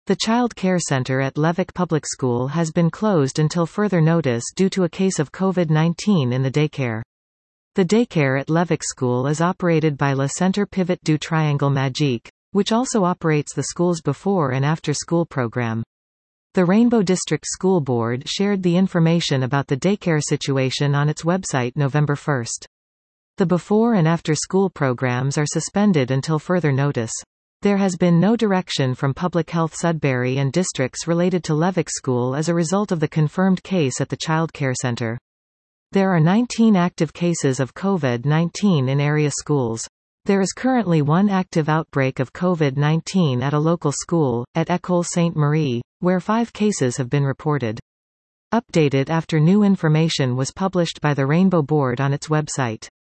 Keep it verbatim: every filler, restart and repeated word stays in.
The Child Care Center at Levick Public School has been closed until further notice due to a case of COVID nineteen in the daycare. The daycare at Levick School is operated by Le Centre Pivot du Triangle Magique, which also operates the school's before and after school program. The Rainbow District School Board shared the information about the daycare situation on its website November first. The before and after school programs are suspended until further notice. There has been no direction from Public Health Sudbury and districts related to Levick School as a result of the confirmed case at the Child Care Center. There are nineteen active cases of COVID nineteen in area schools. There is currently one active outbreak of COVID nineteen at a local school, at École Sainte-Marie, where five cases have been reported. Updated after new information was published by the Rainbow Board on its website.